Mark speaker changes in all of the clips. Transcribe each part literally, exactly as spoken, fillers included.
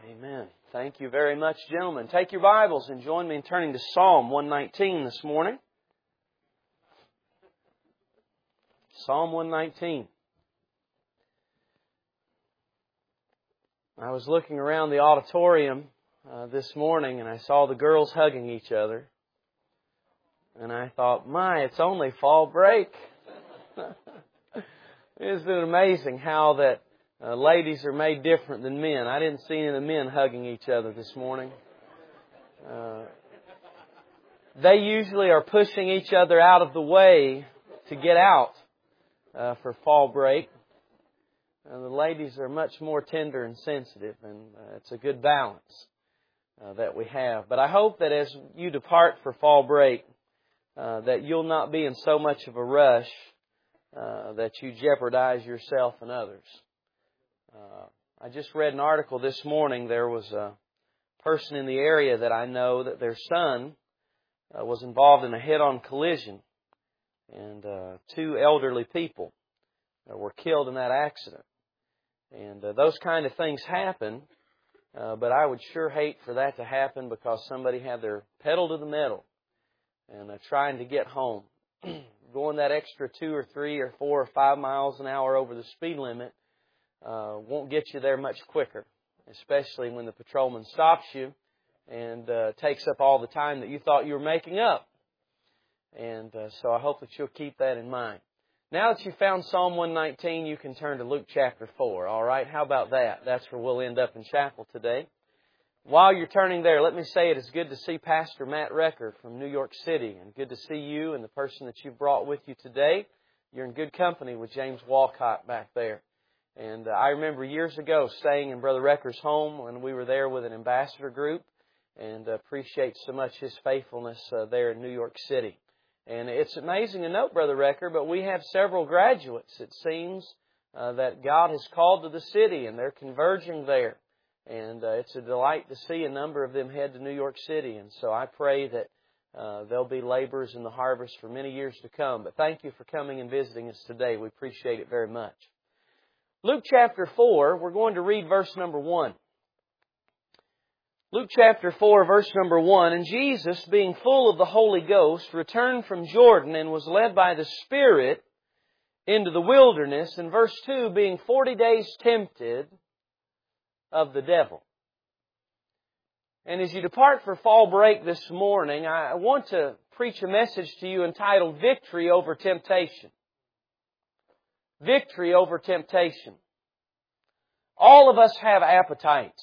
Speaker 1: Amen. Thank you very much, gentlemen. Take your Bibles and join me in turning to Psalm one nineteen this morning. Psalm one nineteen. I was looking around the auditorium uh, this morning and I saw the girls hugging each other. And I thought, my, it's only fall break. Isn't it amazing how that uh, ladies are made different than men? I didn't see any of the men hugging each other this morning. Uh, they usually are pushing each other out of the way to get out uh, for fall break. Uh, the ladies are much more tender and sensitive, and uh, it's a good balance uh, that we have. But I hope that as you depart for fall break, uh, that you'll not be in so much of a rush uh, that you jeopardize yourself and others. Uh, I just read an article this morning. There was a person in the area that I know that their son uh, was involved in a head-on collision, and uh, two elderly people uh, were killed in that accident. And uh, those kind of things happen, uh, but I would sure hate for that to happen because somebody had their pedal to the metal and uh, trying to get home. Going that extra two or three or four or five miles an hour over the speed limit uh, won't get you there much quicker, especially when the patrolman stops you and uh, takes up all the time that you thought you were making up. And uh, so I hope that you'll keep that in mind. Now that you've found Psalm one nineteen, you can turn to Luke chapter four. All right, how about that? That's where we'll end up in chapel today. While you're turning there, let me say it is good to see Pastor Matt Recker from New York City, and good to see you and the person that you've brought with you today. You're in good company with James Walcott back there. And uh, I remember years ago staying in Brother Recker's home when we were there with an ambassador group, and uh, appreciate so much his faithfulness uh, there in New York City. And it's amazing to note, Brother Recker, but we have several graduates, it seems, uh, that God has called to the city, and they're converging there. And uh, it's a delight to see a number of them head to New York City. And so I pray that uh, they'll be laborers in the harvest for many years to come. But thank you for coming and visiting us today. We appreciate it very much. Luke chapter four, we're going to read verse number one. Luke chapter four, verse number one, and Jesus, being full of the Holy Ghost, returned from Jordan and was led by the Spirit into the wilderness. And verse two, being forty days tempted of the devil. And as you depart for fall break this morning, I want to preach a message to you entitled Victory Over Temptation. Victory over temptation. All of us have appetites.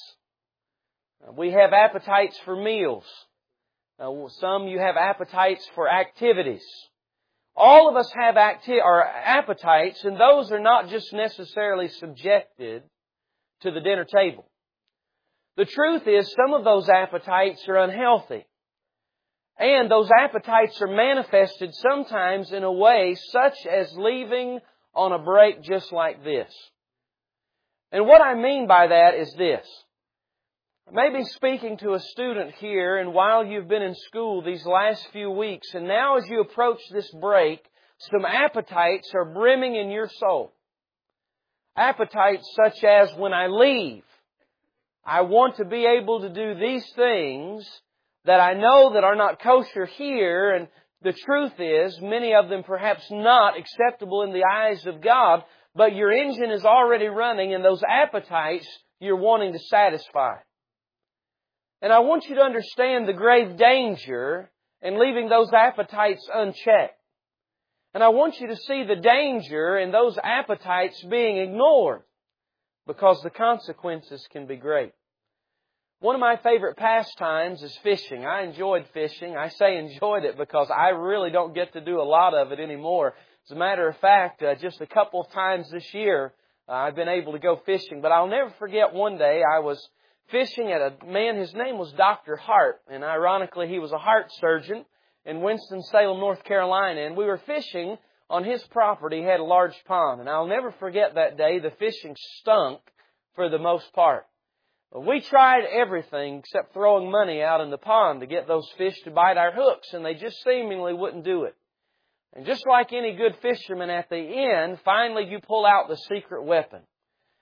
Speaker 1: We have appetites for meals. Uh, some you have appetites for activities. All of us have acti- or appetites, and those are not just necessarily subjected to the dinner table. The truth is, some of those appetites are unhealthy. And those appetites are manifested sometimes in a way such as leaving on a break just like this. And what I mean by that is this. Maybe speaking to a student here, and while you've been in school these last few weeks, and now as you approach this break, some appetites are brimming in your soul. Appetites such as, when I leave, I want to be able to do these things that I know that are not kosher here, and the truth is, many of them perhaps not acceptable in the eyes of God, but your engine is already running, and those appetites you're wanting to satisfy. And I want you to understand the grave danger in leaving those appetites unchecked. And I want you to see the danger in those appetites being ignored, because the consequences can be great. One of my favorite pastimes is fishing. I enjoyed fishing. I say enjoyed it because I really don't get to do a lot of it anymore. As a matter of fact, uh, just a couple of times this year, uh, I've been able to go fishing. But I'll never forget one day I was fishing at a man, his name was Doctor Hart, and ironically he was a heart surgeon in Winston-Salem, North Carolina, and we were fishing on his property. He had a large pond, and I'll never forget that day. The fishing stunk for the most part. We tried everything except throwing money out in the pond to get those fish to bite our hooks, and they just seemingly wouldn't do it. And just like any good fisherman at the end, finally you pull out the secret weapon.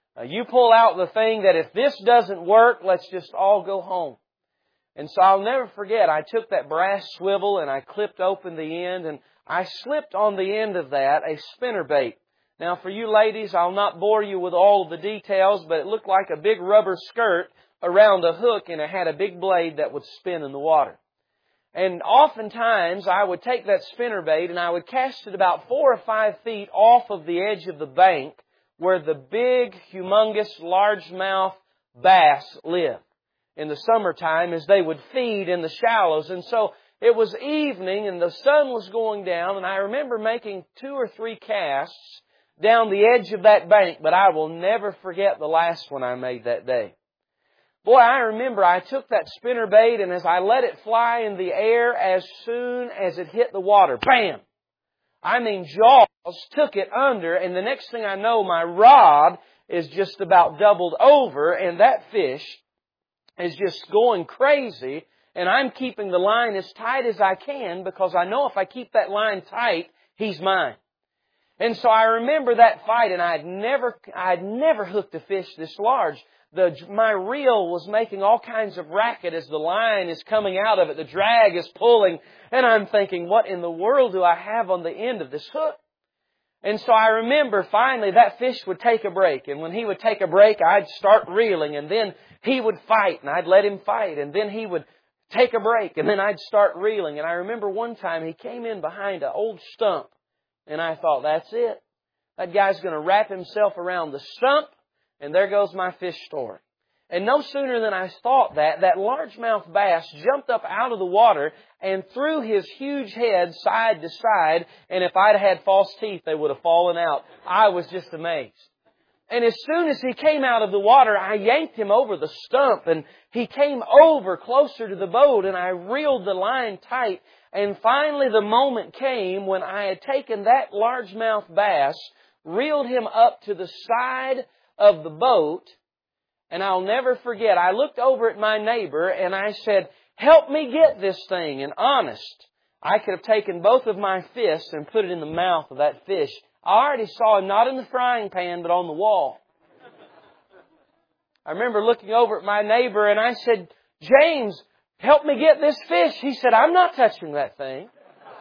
Speaker 1: Uh, you pull out the thing that if this doesn't work, let's just all go home. And so I'll never forget, I took that brass swivel and I clipped open the end, and I slipped on the end of that a spinnerbait. Now for you ladies, I'll not bore you with all of the details, but it looked like a big rubber skirt around a hook, and it had a big blade that would spin in the water. And oftentimes I would take that spinnerbait and I would cast it about four or five feet off of the edge of the bank where the big, humongous, largemouth bass live in the summertime as they would feed in the shallows. And so it was evening and the sun was going down, and I remember making two or three casts down the edge of that bank, but I will never forget the last one I made that day. Boy, I remember I took that spinnerbait, and as I let it fly in the air, as soon as it hit the water, bam! I mean, Jaws took it under, and the next thing I know, my rod is just about doubled over, and that fish is just going crazy, and I'm keeping the line as tight as I can because I know if I keep that line tight, he's mine. And so I remember that fight, and I'd never, I'd never hooked a fish this large. The, my reel was making all kinds of racket as the line is coming out of it. The drag is pulling. And I'm thinking, what in the world do I have on the end of this hook? And so I remember finally that fish would take a break. And when he would take a break, I'd start reeling. And then he would fight, and I'd let him fight. And then he would take a break, and then I'd start reeling. And I remember one time he came in behind an old stump. And I thought, that's it. That guy's going to wrap himself around the stump. And there goes my fish story. And no sooner than I thought that, that largemouth bass jumped up out of the water and threw his huge head side to side. And if I'd had false teeth, they would have fallen out. I was just amazed. And as soon as he came out of the water, I yanked him over the stump, and he came over closer to the boat, and I reeled the line tight. And finally the moment came when I had taken that largemouth bass, reeled him up to the side of the boat, and I'll never forget, I looked over at my neighbor and I said, help me get this thing. And honest, I could have taken both of my fists and put it in the mouth of that fish. I already saw him not in the frying pan, but on the wall. I remember looking over at my neighbor and I said, James, help me get this fish. He said, I'm not touching that thing.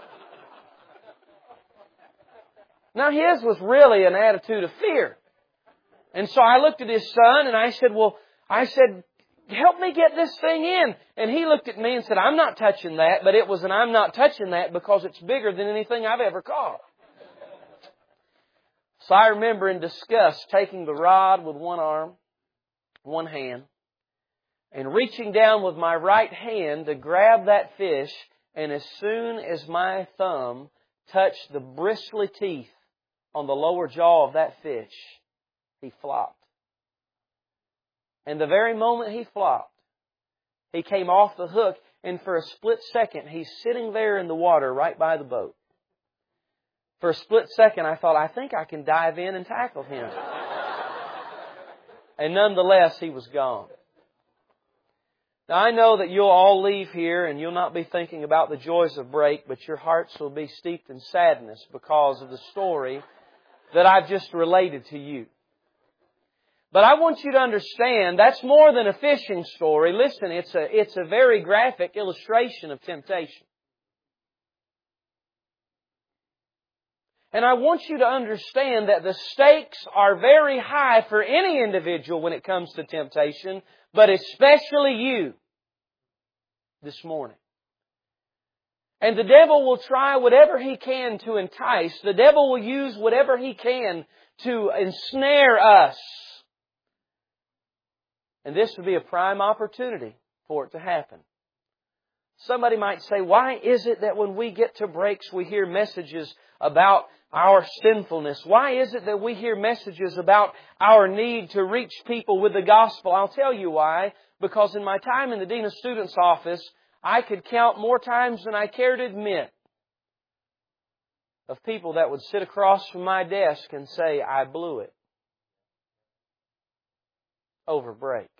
Speaker 1: Now his was really an attitude of fear. And so I looked at his son and I said, well, I said, help me get this thing in. And he looked at me and said, I'm not touching that, but it was an I'm not touching that because it's bigger than anything I've ever caught. So I remember in disgust taking the rod with one arm, one hand, and reaching down with my right hand to grab that fish. And as soon as my thumb touched the bristly teeth on the lower jaw of that fish, he flopped. And the very moment he flopped, he came off the hook, and for a split second, he's sitting there in the water right by the boat. For a split second, I thought, I think I can dive in and tackle him. And nonetheless, he was gone. Now, I know that you'll all leave here and you'll not be thinking about the joys of break, but your hearts will be steeped in sadness because of the story that I've just related to you. But I want you to understand that's more than a fishing story. Listen, it's a, it's a very graphic illustration of temptation. And I want you to understand that the stakes are very high for any individual when it comes to temptation, but especially you this morning. And the devil will try whatever he can to entice. The devil will use whatever he can to ensnare us. And this would be a prime opportunity for it to happen. Somebody might say, why is it that when we get to breaks we hear messages about our sinfulness? Why is it that we hear messages about our need to reach people with the gospel? I'll tell you why. Because in my time in the Dean of Students office, I could count more times than I care to admit of people that would sit across from my desk and say, I blew it over break.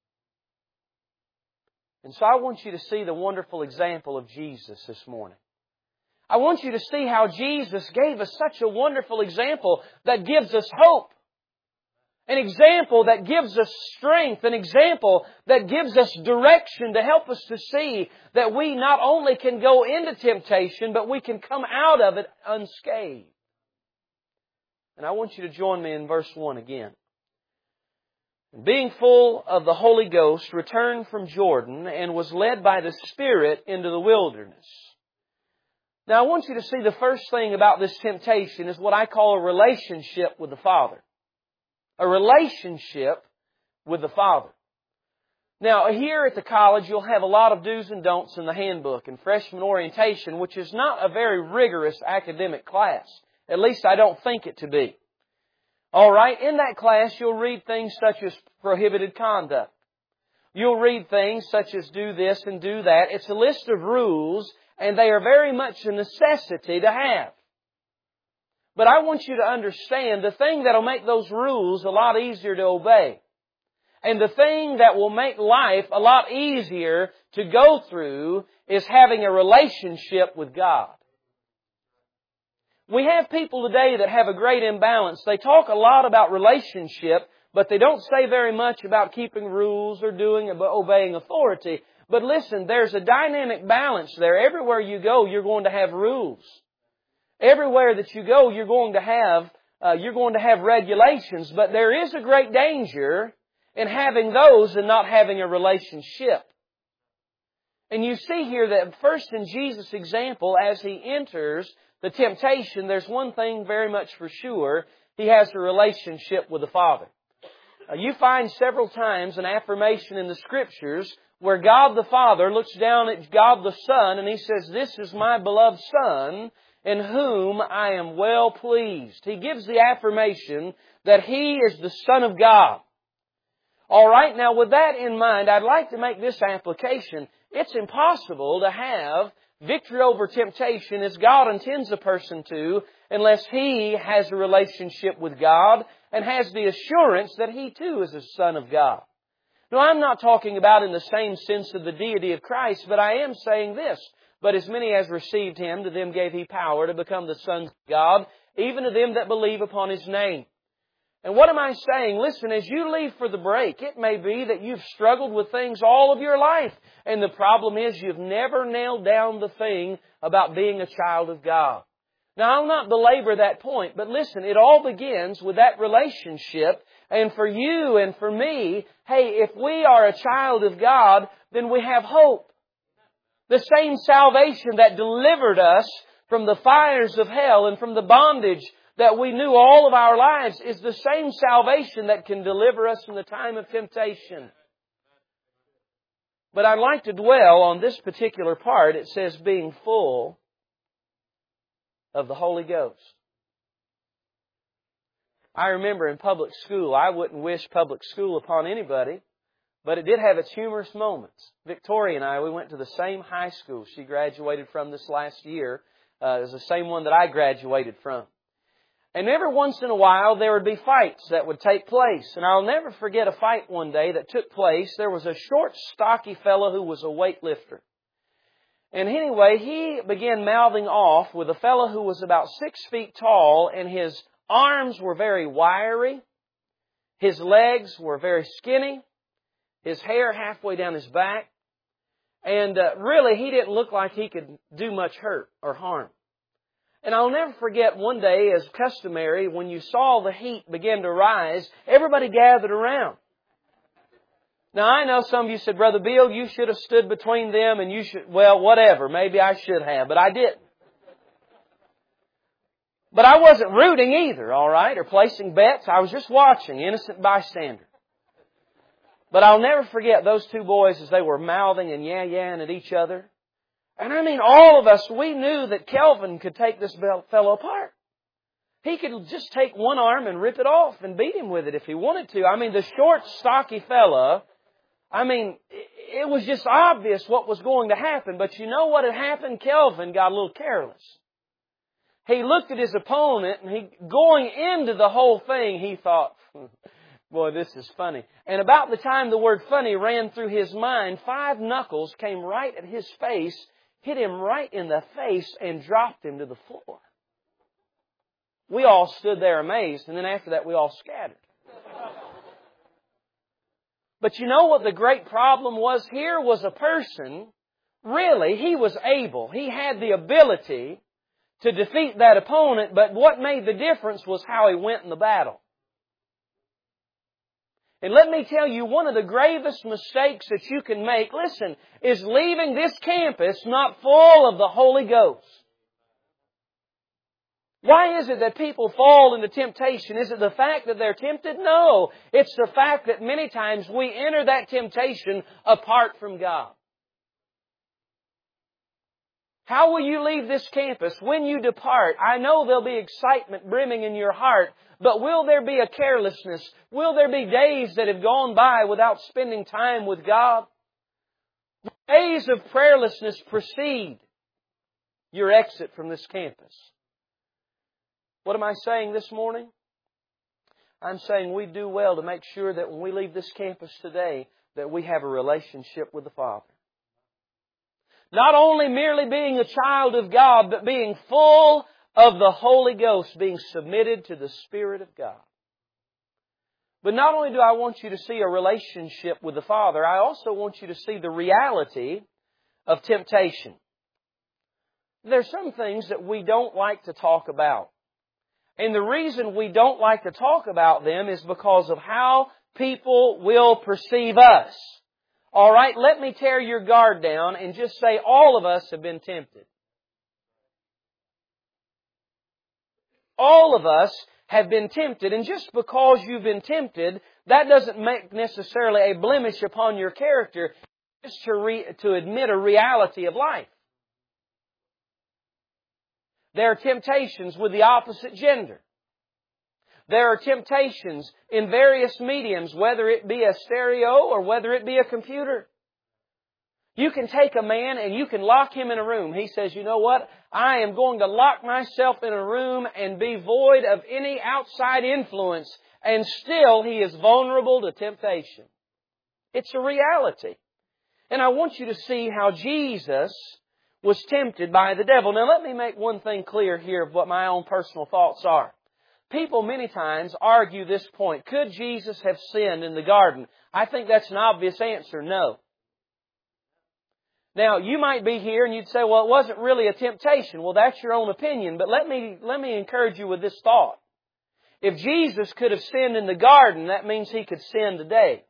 Speaker 1: And so I want you to see the wonderful example of Jesus this morning. I want you to see how Jesus gave us such a wonderful example that gives us hope. An example that gives us strength. An example that gives us direction to help us to see that we not only can go into temptation, but we can come out of it unscathed. And I want you to join me in verse one again. Being full of the Holy Ghost, returned from Jordan and was led by the Spirit into the wilderness. Now I want you to see the first thing about this temptation is what I call a relationship with the Father. A relationship with the Father. Now, here at the college, you'll have a lot of do's and don'ts in the handbook and freshman orientation, which is not a very rigorous academic class. At least I don't think it to be. All right, in that class, you'll read things such as prohibited conduct. You'll read things such as do this and do that. It's a list of rules, and they are very much a necessity to have. But I want you to understand the thing that will make those rules a lot easier to obey. And the thing that will make life a lot easier to go through is having a relationship with God. We have people today that have a great imbalance. They talk a lot about relationship, but they don't say very much about keeping rules or doing obeying authority. But listen, there's a dynamic balance there. Everywhere you go, you're going to have rules. Everywhere that you go, you're going to have uh, you're going to have regulations, but there is a great danger in having those and not having a relationship. And you see here that first in Jesus' example, as He enters the temptation, there's one thing very much for sure: He has a relationship with the Father. Uh, you find several times an affirmation in the Scriptures where God the Father looks down at God the Son and He says, "This is my beloved Son, in whom I am well pleased." He gives the affirmation that He is the Son of God. All right, now with that in mind, I'd like to make this application. It's impossible to have victory over temptation as God intends a person to unless he has a relationship with God and has the assurance that he too is a Son of God. Now, I'm not talking about in the same sense of the deity of Christ, but I am saying this: "But as many as received Him, to them gave He power to become the sons of God, even to them that believe upon His name." And what am I saying? Listen, as you leave for the break, it may be that you've struggled with things all of your life. And the problem is you've never nailed down the thing about being a child of God. Now, I'll not belabor that point, but listen, it all begins with that relationship. And for you and for me, hey, if we are a child of God, then we have hope. The same salvation that delivered us from the fires of hell and from the bondage that we knew all of our lives is the same salvation that can deliver us in the time of temptation. But I'd like to dwell on this particular part. It says, being full of the Holy Ghost. I remember in public school, I wouldn't wish public school upon anybody, but it did have its humorous moments. Victoria and I, we went to the same high school she graduated from this last year. Uh, it was the same one that I graduated from. And every once in a while, there would be fights that would take place. And I'll never forget a fight one day that took place. There was a short, stocky fellow who was a weightlifter. And anyway, he began mouthing off with a fellow who was about six feet tall, and his arms were very wiry. His legs were very skinny. His hair halfway down his back. And uh, really, he didn't look like he could do much hurt or harm. And I'll never forget one day, as customary, when you saw the heat begin to rise, everybody gathered around. Now, I know some of you said, "Brother Bill, you should have stood between them and you should," well, whatever, maybe I should have, but I didn't. But I wasn't rooting either, all right, or placing bets. I was just watching, innocent bystander. But I'll never forget those two boys as they were mouthing and yeah-yaing at each other. And I mean, all of us, we knew that Kelvin could take this fellow apart. He could just take one arm and rip it off and beat him with it if he wanted to. I mean, the short, stocky fella, I mean, it was just obvious what was going to happen. But you know what had happened? Kelvin got a little careless. He looked at his opponent, and he, going into the whole thing, he thought, boy, this is funny. And about the time the word funny ran through his mind, five knuckles came right at his face, hit him right in the face, and dropped him to the floor. We all stood there amazed, and then after that we all scattered. But you know what the great problem was? Here was a person, really, he was able. He had the ability to defeat that opponent, but what made the difference was how he went in the battle. And let me tell you, one of the gravest mistakes that you can make, listen, is leaving this campus not full of the Holy Ghost. Why is it that people fall into temptation? Is it the fact that they're tempted? No. It's the fact that many times we enter that temptation apart from God. How will you leave this campus when you depart? I know there'll be excitement brimming in your heart, but will there be a carelessness? Will there be days that have gone by without spending time with God? Days of prayerlessness precede your exit from this campus. What am I saying this morning? I'm saying we do well to make sure that when we leave this campus today, that we have a relationship with the Father. Not only merely being a child of God, but being full of the Holy Ghost, being submitted to the Spirit of God. But not only do I want you to see a relationship with the Father, I also want you to see the reality of temptation. There's some things that we don't like to talk about. And the reason we don't like to talk about them is because of how people will perceive us. All right, let me tear your guard down and just say all of us have been tempted. All of us have been tempted, and just because you've been tempted, that doesn't make necessarily a blemish upon your character. It's to, re, to admit a reality of life. There are temptations with the opposite gender. There are temptations in various mediums, whether it be a stereo or whether it be a computer. You can take a man and you can lock him in a room. He says, you know what? I am going to lock myself in a room and be void of any outside influence. And still he is vulnerable to temptation. It's a reality. And I want you to see how Jesus was tempted by the devil. Now let me make one thing clear here of what my own personal thoughts are. People many times argue this point. Could Jesus have sinned in the garden? I think that's an obvious answer, no. Now, you might be here and you'd say, well, it wasn't really a temptation. Well, that's your own opinion, but let me, let me encourage you with this thought. If Jesus could have sinned in the garden, that means He could sin today.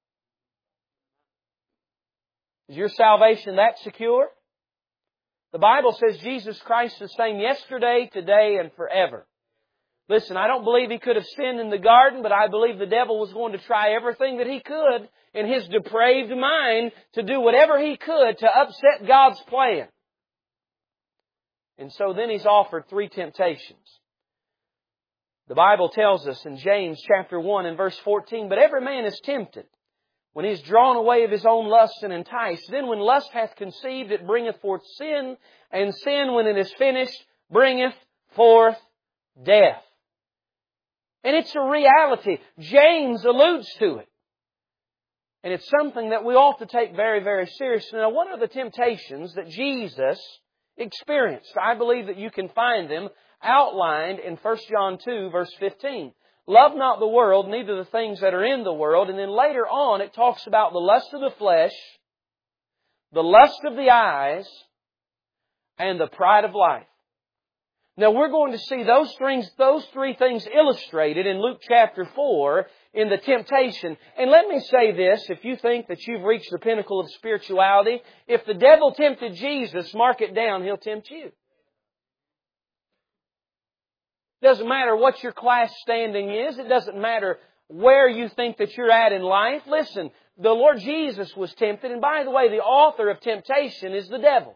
Speaker 1: Is your salvation that secure? The Bible says Jesus Christ is the same yesterday, today, and forever. Listen, I don't believe He could have sinned in the garden, but I believe the devil was going to try everything that he could in his depraved mind to do whatever he could to upset God's plan. And so then he's offered three temptations. The Bible tells us in James chapter one and verse fourteen, but every man is tempted when he is drawn away of his own lust and enticed. Then when lust hath conceived, it bringeth forth sin, and sin, when it is finished, bringeth forth death. And it's a reality. James alludes to it. And it's something that we ought to take very, very seriously. Now, what are the temptations that Jesus experienced? I believe that you can find them outlined in First John two, verse fifteen. Love not the world, neither the things that are in the world. And then later on, it talks about the lust of the flesh, the lust of the eyes, and the pride of life. Now we're going to see those things, those three things illustrated in Luke chapter four in the temptation. And let me say this, if you think that you've reached the pinnacle of spirituality, if the devil tempted Jesus, mark it down, he'll tempt you. Doesn't matter what your class standing is. It doesn't matter where you think that you're at in life. Listen, the Lord Jesus was tempted. And by the way, the author of temptation is the devil.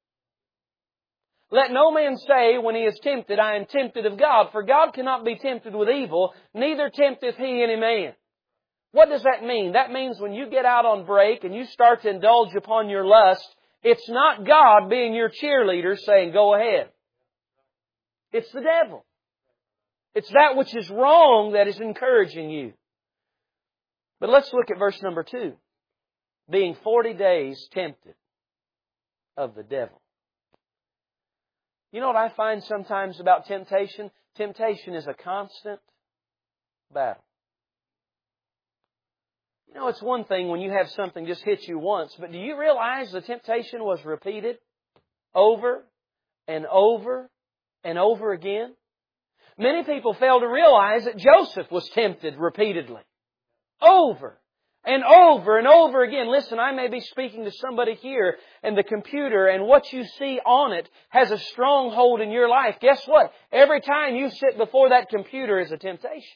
Speaker 1: Let no man say when he is tempted, I am tempted of God. For God cannot be tempted with evil, neither tempteth He any man. What does that mean? That means when you get out on break and you start to indulge upon your lust, it's not God being your cheerleader saying, go ahead. It's the devil. It's that which is wrong that is encouraging you. But let's look at verse number two. Being forty days tempted of the devil. You know what I find sometimes about temptation? Temptation is a constant battle. You know, it's one thing when you have something just hit you once, but do you realize the temptation was repeated over and over and over again? Many people fail to realize that Joseph was tempted repeatedly. Over and over and over again. Listen, I may be speaking to somebody here and the computer and what you see on it has a strong hold in your life. Guess what? Every time you sit before that computer is a temptation.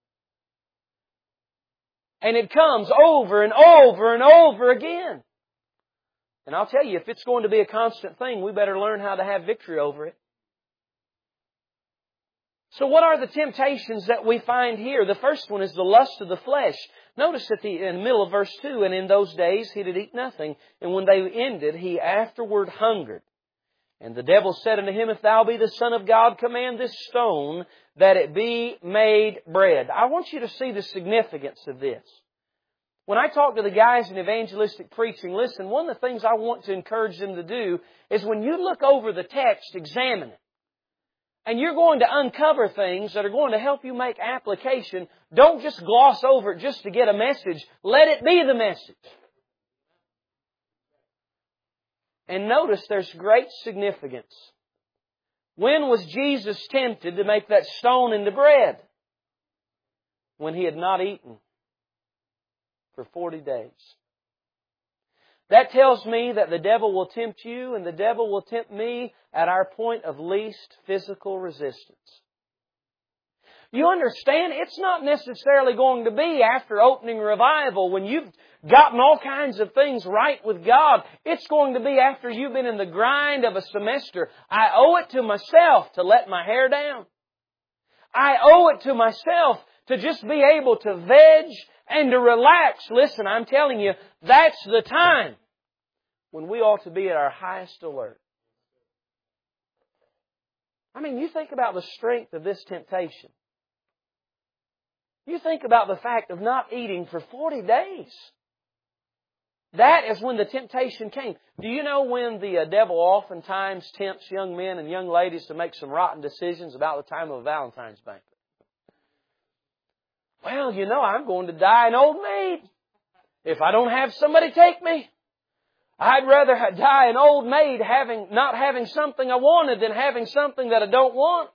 Speaker 1: And it comes over and over and over again. And I'll tell you, if it's going to be a constant thing, we better learn how to have victory over it. So what are the temptations that we find here? The first one is the lust of the flesh. Notice at the, in the middle of verse two, and in those days he did eat nothing, and when they ended, he afterward hungered. And the devil said unto him, If thou be the Son of God, command this stone that it be made bread. I want you to see the significance of this. When I talk to the guys in evangelistic preaching, listen, one of the things I want to encourage them to do is when you look over the text, examine it. And you're going to uncover things that are going to help you make application. Don't just gloss over it just to get a message. Let it be the message. And notice there's great significance. When was Jesus tempted to make that stone into bread? When He had not eaten for forty days. That tells me that the devil will tempt you and the devil will tempt me at our point of least physical resistance. You understand, it's not necessarily going to be after opening revival when you've gotten all kinds of things right with God. It's going to be after you've been in the grind of a semester. I owe it to myself to let my hair down. I owe it to myself to just be able to veg and to relax. Listen, I'm telling you, that's the time when we ought to be at our highest alert. I mean, you think about the strength of this temptation. You think about the fact of not eating for forty days. That is when the temptation came. Do you know when the devil oftentimes tempts young men and young ladies to make some rotten decisions about the time of a Valentine's banquet? Well, you know, I'm going to die an old maid if I don't have somebody take me. I'd rather die an old maid having not having something I wanted than having something that I don't want.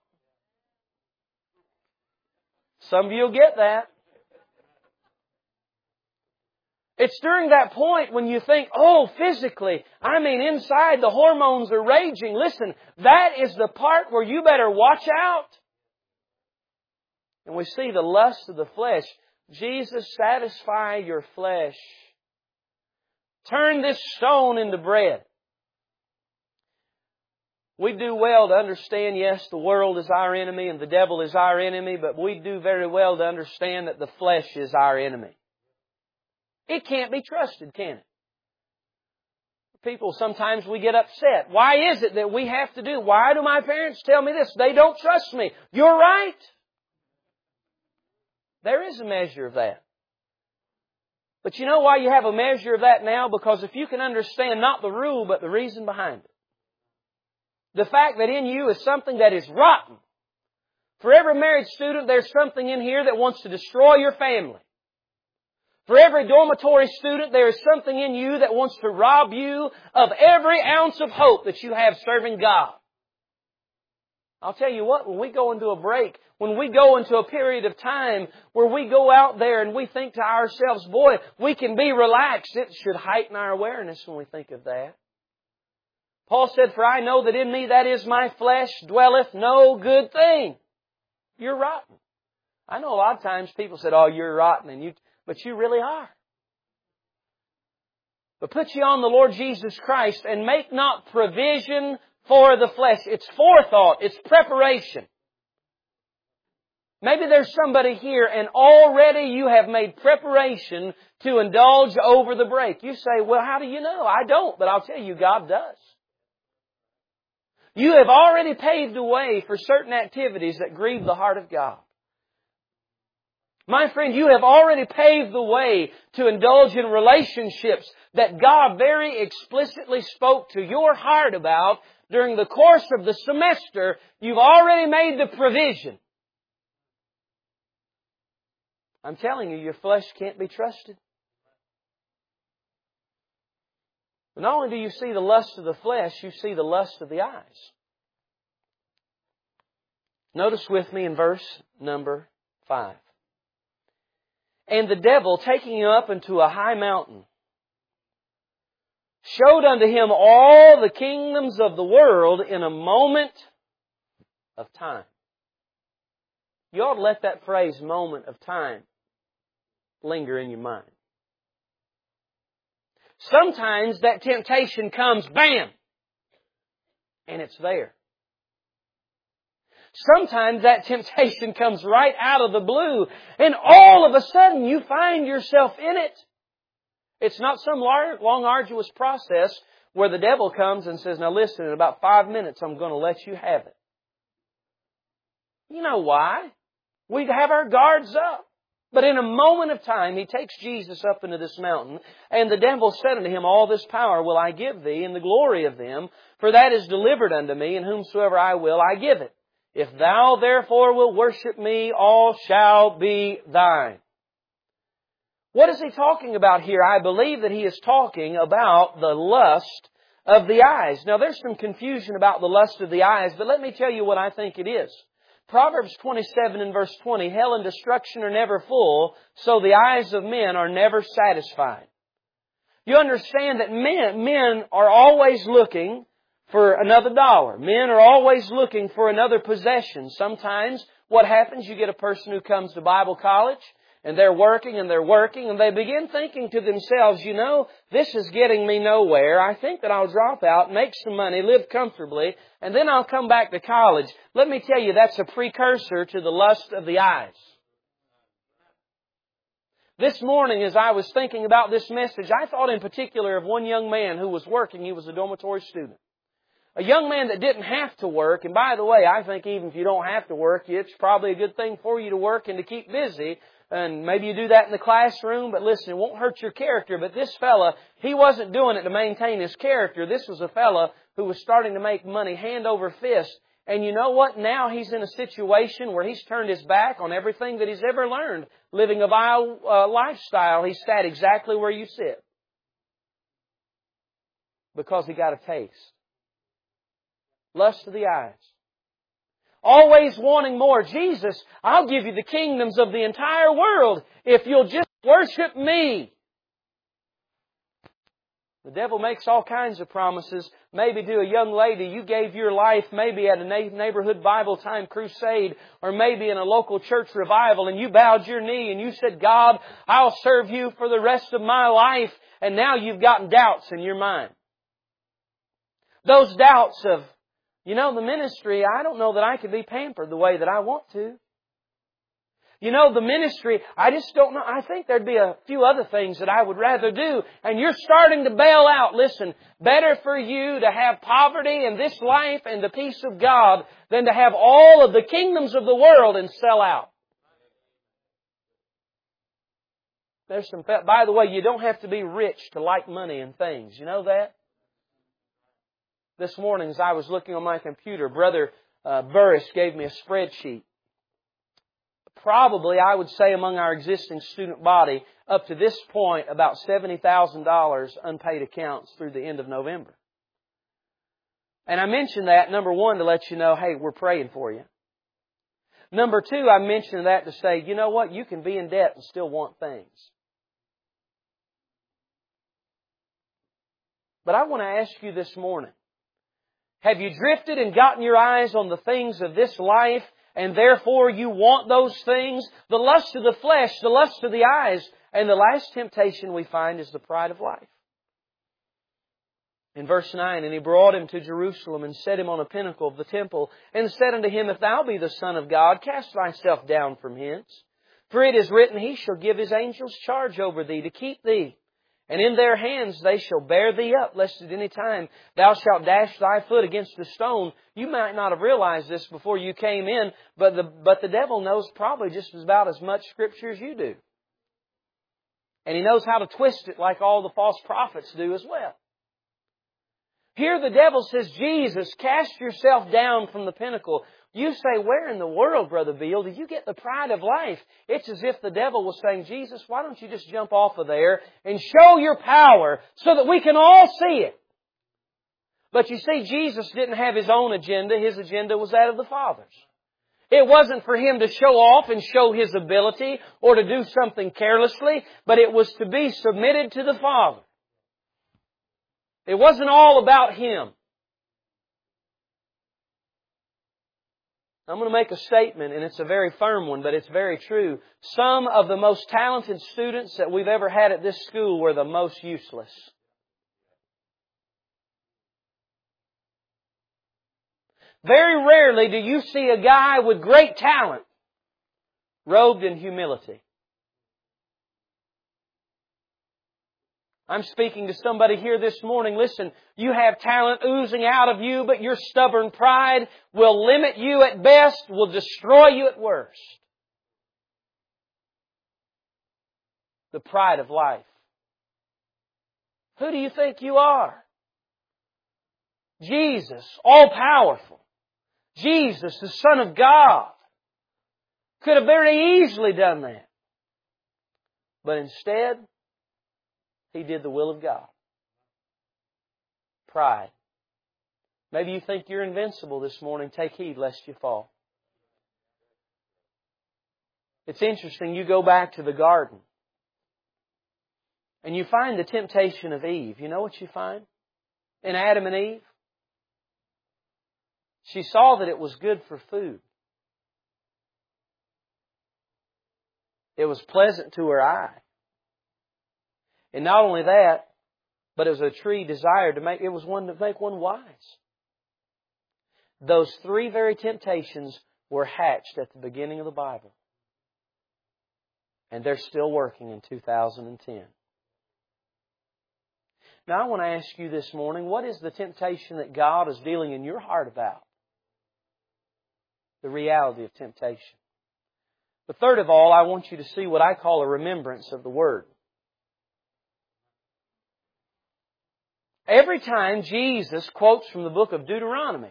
Speaker 1: Some of you will get that. It's during that point when you think, oh, physically, I mean, inside the hormones are raging. Listen, that is the part where you better watch out. And we see the lust of the flesh. Jesus, satisfy your flesh. Turn this stone into bread. We do well to understand, yes, the world is our enemy and the devil is our enemy, but we do very well to understand that the flesh is our enemy. It can't be trusted, can it? People, sometimes we get upset. Why is it that we have to do? Why do my parents tell me this? They don't trust me. You're right. There is a measure of that. But you know why you have a measure of that now? Because if you can understand not the rule, but the reason behind it. The fact that in you is something that is rotten. For every married student, there's something in here that wants to destroy your family. For every dormitory student, there is something in you that wants to rob you of every ounce of hope that you have serving God. I'll tell you what, when we go into a break, when we go into a period of time where we go out there and we think to ourselves, boy, we can be relaxed, it should heighten our awareness when we think of that. Paul said, for I know that in me, that is my flesh, dwelleth no good thing. You're rotten. I know a lot of times people said, oh, you're rotten, and you, but you really are. But put ye on the Lord Jesus Christ and make not provision for the flesh. It's forethought. It's preparation. Maybe there's somebody here and already you have made preparation to indulge over the break. You say, well, how do you know? I don't, but I'll tell you, God does. You have already paved the way for certain activities that grieve the heart of God. My friend, you have already paved the way to indulge in relationships that God very explicitly spoke to your heart about during the course of the semester. You've already made the provision. I'm telling you, your flesh can't be trusted. But not only do you see the lust of the flesh, you see the lust of the eyes. Notice with me in verse number five. And the devil, taking him up into a high mountain, showed unto him all the kingdoms of the world in a moment of time. You ought to let that phrase, moment of time, linger in your mind. Sometimes that temptation comes, bam, and it's there. Sometimes that temptation comes right out of the blue, and all of a sudden you find yourself in it. It's not some long, arduous process where the devil comes and says, now listen, in about five minutes I'm going to let you have it. You know why? We'd have our guards up. But in a moment of time, He takes Jesus up into this mountain, and the devil said unto Him, all this power will I give Thee, and the glory of them, for that is delivered unto me, and whomsoever I will, I give it. If thou therefore wilt worship me, all shall be thine. What is He talking about here? I believe that He is talking about the lust of the eyes. Now there's some confusion about the lust of the eyes, but let me tell you what I think it is. Proverbs twenty-seven and verse twenty, hell and destruction are never full, so the eyes of men are never satisfied. You understand that men, men are always looking for another dollar. Men are always looking for another possession. Sometimes what happens, you get a person who comes to Bible college, and they're working and they're working, and they begin thinking to themselves, you know, this is getting me nowhere. I think that I'll drop out, make some money, live comfortably, and then I'll come back to college. Let me tell you, that's a precursor to the lust of the eyes. This morning, as I was thinking about this message, I thought in particular of one young man who was working. He was a dormitory student. A young man that didn't have to work, and by the way, I think even if you don't have to work, it's probably a good thing for you to work and to keep busy. And maybe you do that in the classroom, but listen, it won't hurt your character. But this fella, he wasn't doing it to maintain his character. This was a fella who was starting to make money hand over fist. And you know what? Now he's in a situation where he's turned his back on everything that he's ever learned. Living a vile uh, lifestyle, he sat exactly where you sit. Because he got a taste. Lust of the eyes. Always wanting more. Jesus, I'll give you the kingdoms of the entire world if you'll just worship me. The devil makes all kinds of promises. Maybe to a young lady, you gave your life maybe at a neighborhood Bible time crusade, or maybe in a local church revival, and you bowed your knee and you said, God, I'll serve you for the rest of my life. And now you've gotten doubts in your mind. Those doubts of, you know, the ministry, I don't know that I could be pampered the way that I want to. You know, the ministry, I just don't know. I think there'd be a few other things that I would rather do. And you're starting to bail out. Listen, better for you to have poverty in this life and the peace of God than to have all of the kingdoms of the world and sell out. There's some, by the way, you don't have to be rich to like money and things. You know that? This morning as I was looking on my computer, Brother uh, Burris gave me a spreadsheet. Probably, I would say, among our existing student body, up to this point, about seventy thousand dollars unpaid accounts through the end of November. And I mentioned that, number one, to let you know, hey, we're praying for you. Number two, I mentioned that to say, you know what, you can be in debt and still want things. But I want to ask you this morning, have you drifted and gotten your eyes on the things of this life, and therefore you want those things? The lust of the flesh, the lust of the eyes, and the last temptation we find is the pride of life. In verse nine, and he brought him to Jerusalem and set him on a pinnacle of the temple, and said unto him, If thou be the Son of God, cast thyself down from hence. For it is written, He shall give His angels charge over thee to keep thee. And in their hands they shall bear thee up, lest at any time thou shalt dash thy foot against a stone. You might not have realized this before you came in, but the, but the devil knows probably just about as much Scripture as you do. And he knows how to twist it like all the false prophets do as well. Here the devil says, Jesus, cast yourself down from the pinnacle. You say, where in the world, Brother Beal, did you get the pride of life? It's as if the devil was saying, Jesus, why don't you just jump off of there and show your power so that we can all see it? But you see, Jesus didn't have His own agenda. His agenda was that of the Father's. It wasn't for Him to show off and show His ability or to do something carelessly, but it was to be submitted to the Father. It wasn't all about Him. I'm going to make a statement, and it's a very firm one, but it's very true. Some of the most talented students that we've ever had at this school were the most useless. Very rarely do you see a guy with great talent robed in humility. I'm speaking to somebody here this morning. Listen, you have talent oozing out of you, but your stubborn pride will limit you at best, will destroy you at worst. The pride of life. Who do you think you are? Jesus, all-powerful. Jesus, the Son of God, could have very easily done that. But instead, He did the will of God. Pride. Maybe you think you're invincible this morning. Take heed lest you fall. It's interesting. You go back to the garden and you find the temptation of Eve. You know what you find in Adam and Eve? She saw that it was good for food. It was pleasant to her eye. And not only that, but it was a tree desired to make, it was one to make one wise. Those three very temptations were hatched at the beginning of the Bible. And they're still working in two thousand ten. Now I want to ask you this morning, what is the temptation that God is dealing in your heart about? The reality of temptation. But third of all, I want you to see what I call a remembrance of the Word. Every time Jesus quotes from the book of Deuteronomy,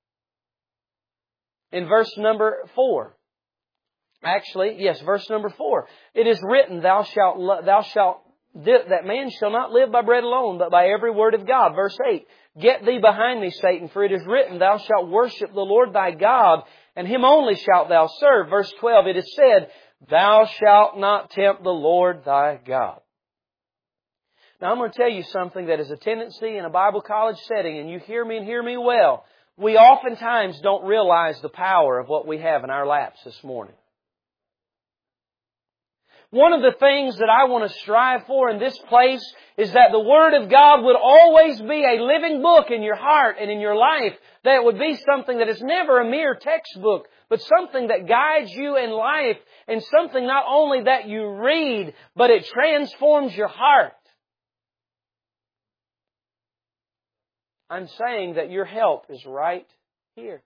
Speaker 1: in verse number four, actually, yes, verse number four, it is written, thou shalt, thou shalt, that man shall not live by bread alone, but by every word of God. Verse eight, get thee behind me, Satan, for it is written, thou shalt worship the Lord thy God, and Him only shalt thou serve. Verse twelve, it is said, thou shalt not tempt the Lord thy God. Now I'm going to tell you something that is a tendency in a Bible college setting, and you hear me and hear me well. We oftentimes don't realize the power of what we have in our laps this morning. One of the things that I want to strive for in this place is that the Word of God would always be a living book in your heart and in your life. That it would be something that is never a mere textbook, but something that guides you in life, and something not only that you read, but it transforms your heart. I'm saying that your help is right here.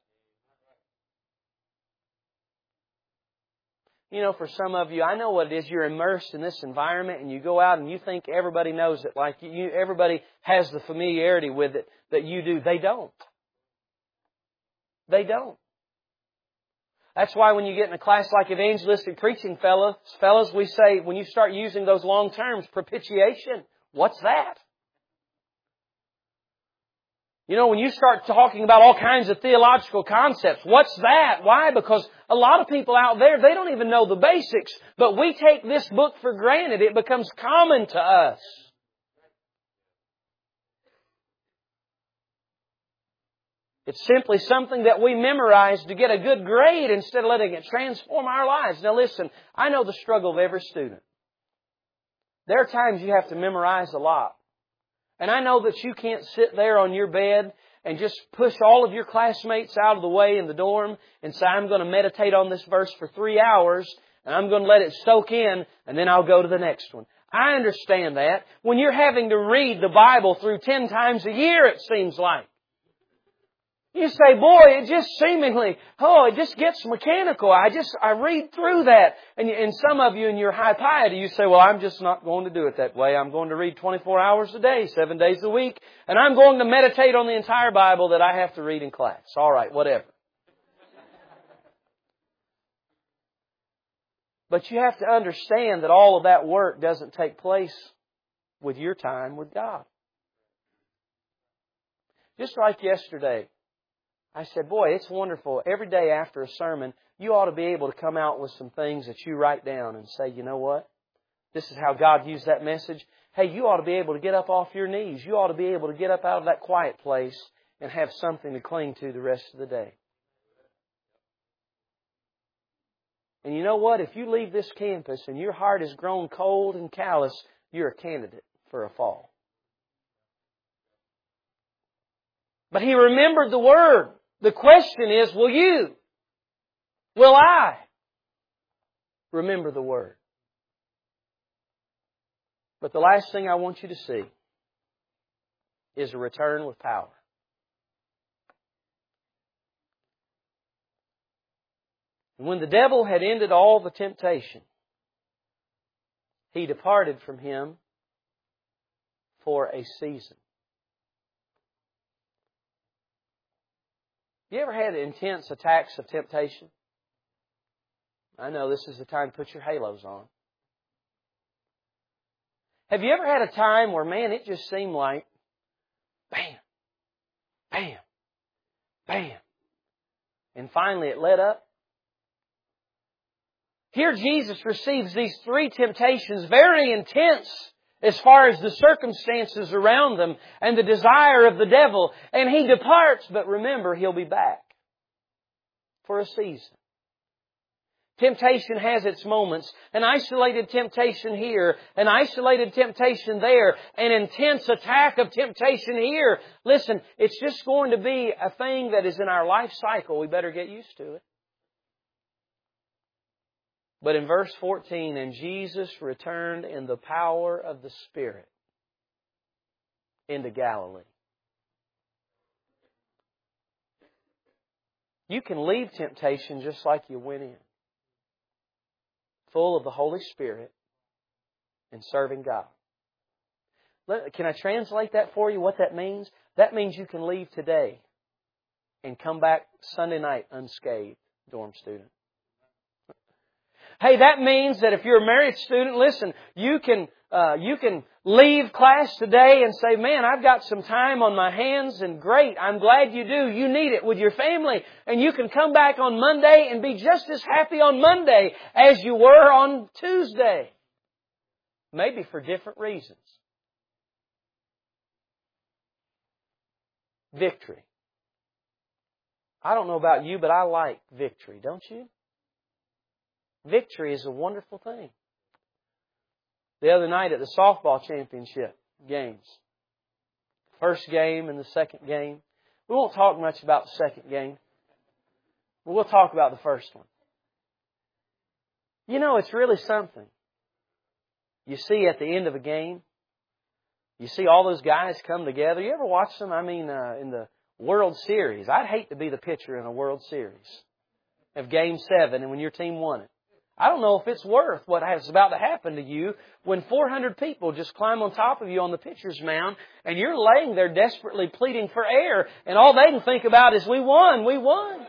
Speaker 1: You know, for some of you, I know what it is. You're immersed in this environment and you go out and you think everybody knows it. Like you, everybody has the familiarity with it that you do. They don't. They don't. That's why when you get in a class like evangelistic preaching, fellas, fellas, we say, when you start using those long terms, propitiation, what's that? You know, when you start talking about all kinds of theological concepts, what's that? Why? Because a lot of people out there, they don't even know the basics. But we take this book for granted. It becomes common to us. It's simply something that we memorize to get a good grade instead of letting it transform our lives. Now listen, I know the struggle of every student. There are times you have to memorize a lot. And I know that you can't sit there on your bed and just push all of your classmates out of the way in the dorm and say, I'm going to meditate on this verse for three hours and I'm going to let it soak in and then I'll go to the next one. I understand that. When you're having to read the Bible through ten times a year, it seems like. You say, boy, it just seemingly, oh, it just gets mechanical. I just, I read through that. And, and some of you in your high piety, you say, well, I'm just not going to do it that way. I'm going to read twenty-four hours a day, seven days a week. And I'm going to meditate on the entire Bible that I have to read in class. All right, whatever. But you have to understand that all of that work doesn't take place with your time with God. Just like yesterday, I said, boy, it's wonderful. Every day after a sermon, you ought to be able to come out with some things that you write down and say, you know what? This is how God used that message. Hey, you ought to be able to get up off your knees. You ought to be able to get up out of that quiet place and have something to cling to the rest of the day. And you know what? If you leave this campus and your heart has grown cold and callous, you're a candidate for a fall. But he remembered the Word. The question is, will you? Will I? Remember the Word. But the last thing I want you to see is a return with power. And when the devil had ended all the temptation, he departed from him for a season. You ever had intense attacks of temptation? I know this is the time to put your halos on. Have you ever had a time where, man, it just seemed like bam, bam, bam, and finally it let up? Here Jesus receives these three temptations, very intense as far as the circumstances around them and the desire of the devil. And He departs, but remember, He'll be back for a season. Temptation has its moments. An isolated temptation here, an isolated temptation there, an intense attack of temptation here. Listen, it's just going to be a thing that is in our life cycle. We better get used to it. But in verse fourteen, and Jesus returned in the power of the Spirit into Galilee. You can leave temptation just like you went in. Full of the Holy Spirit and serving God. Can I translate that for you, what that means? That means you can leave today and come back Sunday night unscathed, dorm student. Hey, that means that if you're a married student, listen, you can uh, you can leave class today and say, man, I've got some time on my hands, and great, I'm glad you do. You need it with your family. And you can come back on Monday and be just as happy on Monday as you were on Tuesday. Maybe for different reasons. Victory. I don't know about you, but I like victory, don't you? Victory is a wonderful thing. The other night at the softball championship games, first game and the second game, we won't talk much about the second game, but we'll talk about the first one. You know, it's really something. You see at the end of a game, you see all those guys come together. You ever watch them? I mean, uh, in the World Series. I'd hate to be the pitcher in a World Series of Game seven and when your team won it. I don't know if it's worth what is about to happen to you when four hundred people just climb on top of you on the pitcher's mound and you're laying there desperately pleading for air and all they can think about is, we won, we won.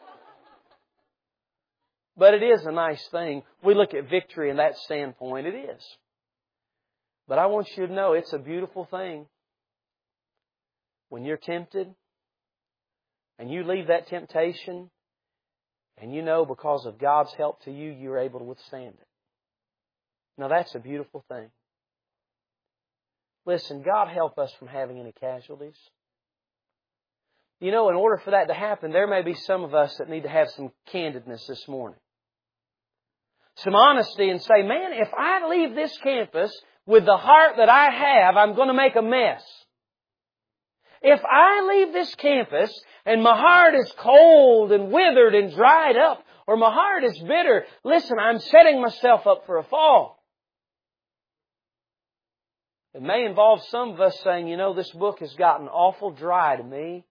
Speaker 1: But it is a nice thing. We look at victory in that standpoint. It is. But I want you to know it's a beautiful thing when you're tempted and you leave that temptation. And you know, because of God's help to you, you're able to withstand it. Now that's a beautiful thing. Listen, God help us from having any casualties. You know, in order for that to happen, there may be some of us that need to have some candidness this morning. Some honesty and say, man, if I leave this campus with the heart that I have, I'm going to make a mess. If I leave this campus and my heart is cold and withered and dried up, or my heart is bitter, listen, I'm setting myself up for a fall. It may involve some of us saying, you know, this book has gotten awful dry to me.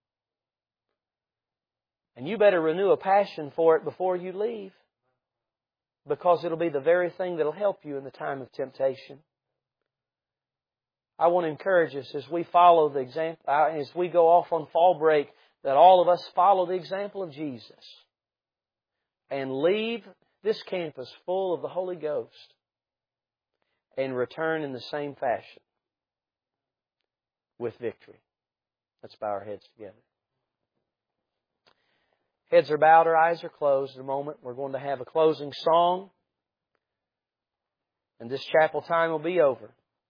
Speaker 1: And you better renew a passion for it before you leave. Because it'll be the very thing that'll help you in the time of temptation. I want to encourage us as we follow the example, as we go off on fall break, that all of us follow the example of Jesus and leave this campus full of the Holy Ghost and return in the same fashion with victory. Let's bow our heads together. Heads are bowed, our eyes are closed. In a moment, we're going to have a closing song, and this chapel time will be over.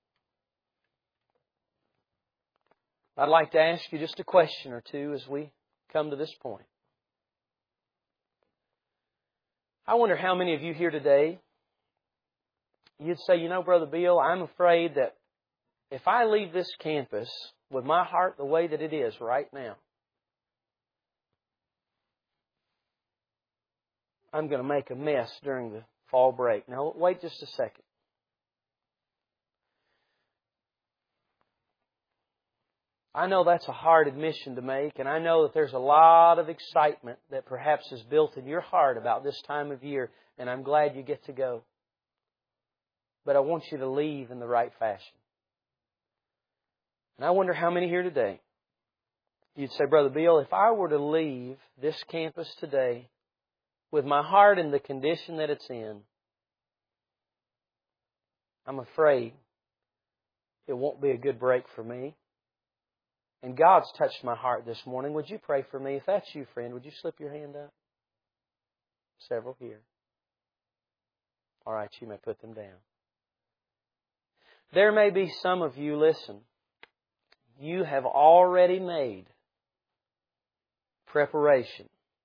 Speaker 1: I'd like to ask you just a question or two as we come to this point. I wonder how many of you here today, you'd say, you know, Brother Bill, I'm afraid that if I leave this campus with my heart the way that it is right now, I'm going to make a mess during the fall break. Now, wait just a second. I know that's a hard admission to make, and I know that there's a lot of excitement that perhaps is built in your heart about this time of year, and I'm glad you get to go. But I want you to leave in the right fashion. And I wonder how many here today, you'd say, Brother Bill, if I were to leave this campus today with my heart in the condition that it's in, I'm afraid it won't be a good break for me. And God's touched my heart this morning. Would you pray for me? If that's you, friend, would you slip your hand up? Several here. All right, you may put them down. There may be some of you, listen, you have already made preparation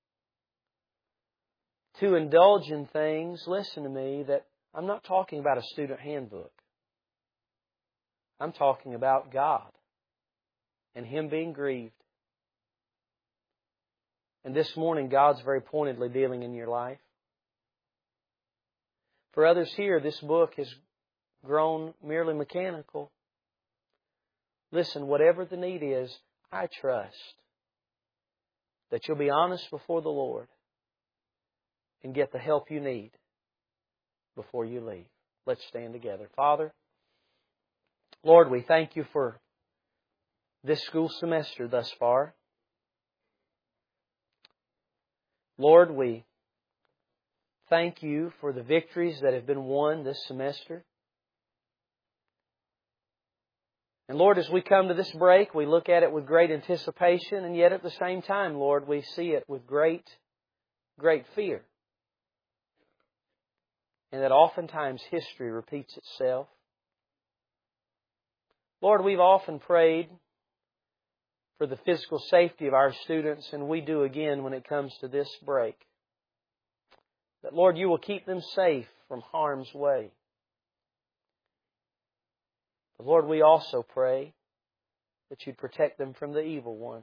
Speaker 1: to indulge in things, listen to me, that I'm not talking about a student handbook. I'm talking about God and Him being grieved. And this morning, God's very pointedly dealing in your life. For others here, this book has grown merely mechanical. Listen, whatever the need is, I trust that you'll be honest before the Lord and get the help you need before you leave. Let's stand together. Father, Lord, we thank You for this school semester thus far. Lord, we thank You for the victories that have been won this semester. And Lord, as we come to this break, we look at it with great anticipation, and yet at the same time, Lord, we see it with great, great fear. And that oftentimes history repeats itself. Lord, we've often prayed for the physical safety of our students, and we do again when it comes to this break. That, Lord, You will keep them safe from harm's way. But Lord, we also pray that You'd protect them from the evil one.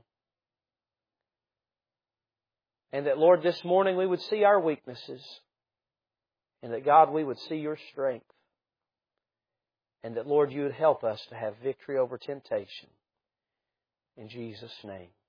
Speaker 1: And that, Lord, this morning we would see our weaknesses. And that, God, we would see Your strength. And that, Lord, You would help us to have victory over temptation. In Jesus' name.